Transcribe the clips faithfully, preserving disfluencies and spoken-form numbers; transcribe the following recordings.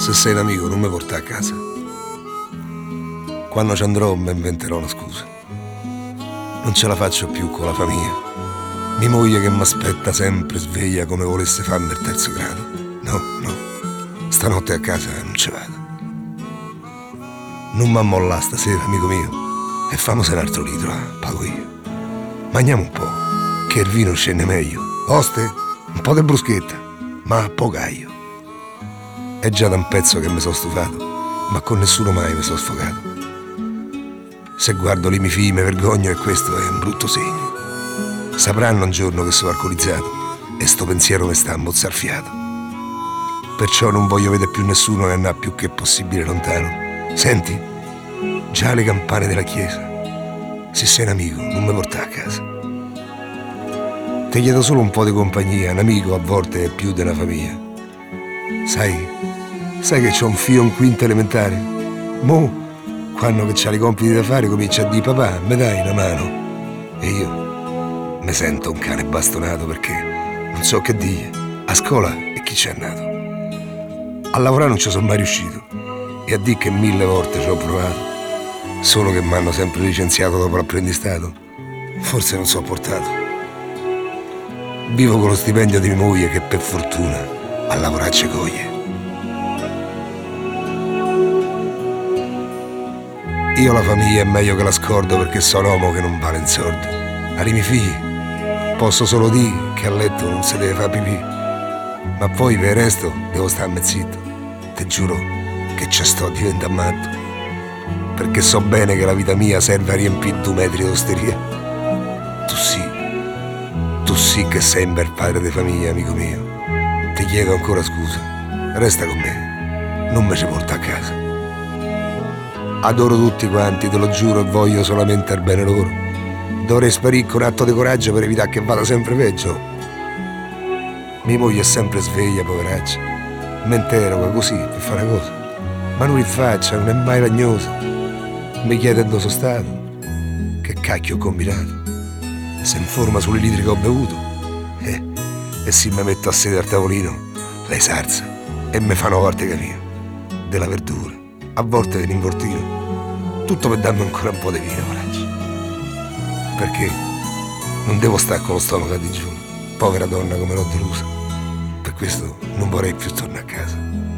Se sei un amico non mi portare a casa. Quando ci andrò mi inventerò una scusa. Non ce la faccio più con la famiglia. Mia moglie che mi aspetta sempre sveglia come volesse farmi il terzo grado. No, no, stanotte a casa non ci vado. Non mi ammolla stasera, amico mio, e famosi un altro litro, eh, pago io. Mangiamo un po', che il vino scende meglio. Oste, un po' di bruschetta, ma pocaio. È già da un pezzo che mi sono stufato, ma con nessuno mai mi sono sfogato. Se guardo lì mi figli mi vergogno e questo è un brutto segno. Sapranno un giorno che sono alcolizzato e sto pensiero mi sta a mozzarfiato. Perciò non voglio vedere più nessuno e andare più che possibile lontano. Senti, già le campane della chiesa. Se sei un amico non mi portare a casa. Ti chiedo solo un po' di compagnia, un amico a volte è più di una famiglia. Sai, sai che c'ho un figlio in quinta elementare? Mo, quando che c'ha i compiti da fare comincia a dire papà, mi dai una mano? E io mi sento un cane bastonato perché non so che dire. A scuola e chi c'è andato? A lavorare non ci sono mai riuscito e a dire che mille volte ci ho provato, solo che mi hanno sempre licenziato dopo l'apprendistato. Forse non so portato. Vivo con lo stipendio di mia moglie che per fortuna a lavorarci coglie. Io la famiglia è meglio che la scordo perché sono uomo che non vale un sordo. Ai miei figli posso solo dire che a letto non si deve fare pipì, ma poi per il resto devo starmi zitto. Te giuro che ci sto diventando matto, perché so bene che la vita mia serve a riempire due metri d'osteria. Tu sì, tu sì che sei un bel padre di famiglia, amico mio. Ti chiedo ancora scusa, resta con me, non me ci porta a casa. Adoro tutti quanti, te lo giuro, e voglio solamente il bene loro. Dovrei sparire con atto di coraggio per evitare che vada sempre peggio. Mia moglie è sempre sveglia, poveraccia. Mi interroga così per fare una cosa, ma non in faccia, non è mai lagnosa. Mi chiede dove sono stato, che cacchio ho combinato. Si informa sulle litri che ho bevuto eh, e se mi metto a sedere al tavolino lei s'alza e mi fa una volta che mio della verdura, a volte dell'involtino, tutto per darmi ancora un po' di vino, coraggio. Perché non devo stare con lo stomaco a digiuno, povera donna come l'ho delusa. Per questo non vorrei più tornare a casa.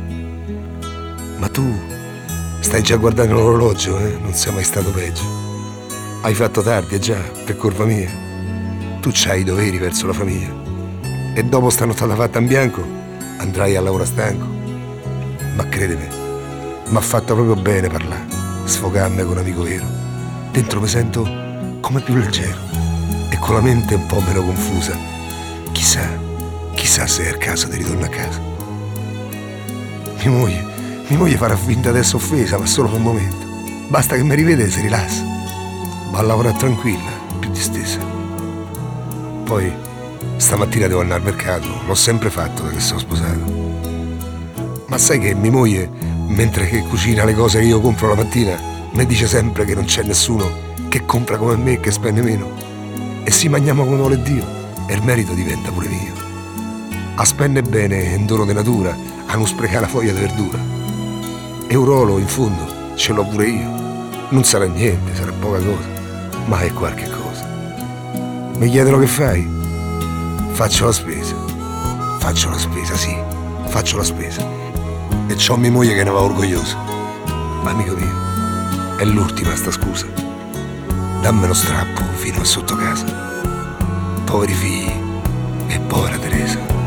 Ma tu stai già guardando l'orologio, eh? Non sei mai stato peggio. Hai fatto tardi, è già, per colpa mia. Tu c'hai i doveri verso la famiglia e dopo sta nottata fatta in bianco andrai a lavoro stanco. Ma credimi, m'ha fatto proprio bene parlare, sfogarmi con un amico vero. Dentro mi sento come più leggero e con la mente un po' meno confusa. Chissà, chissà se è il caso di ritornare a casa. Mia moglie, mia moglie farà finta adesso offesa, ma solo per un momento. Basta che mi rivede e si rilassa. Va a lavorare tranquilla, più distesa. Poi, stamattina devo andare al mercato, l'ho sempre fatto da che sono sposato. Ma sai che mia moglie, mentre che cucina le cose che io compro la mattina, mi dice sempre che non c'è nessuno che compra come me e che spende meno. E si mangiamo come vuole Dio e il merito diventa pure mio. A spendere bene è un dono di natura, a non sprecare la foglia di verdura. E un ruolo, in fondo, ce l'ho pure io. Non sarà niente, sarà poca cosa, ma è qualche cosa. Mi chiedono che fai? Faccio la spesa. Faccio la spesa, sì, faccio la spesa. E c'ho mia moglie che ne va orgogliosa. Ma amico mio, è l'ultima sta scusa. Dammi lo strappo fino a sotto casa. Poveri figli e povera Teresa.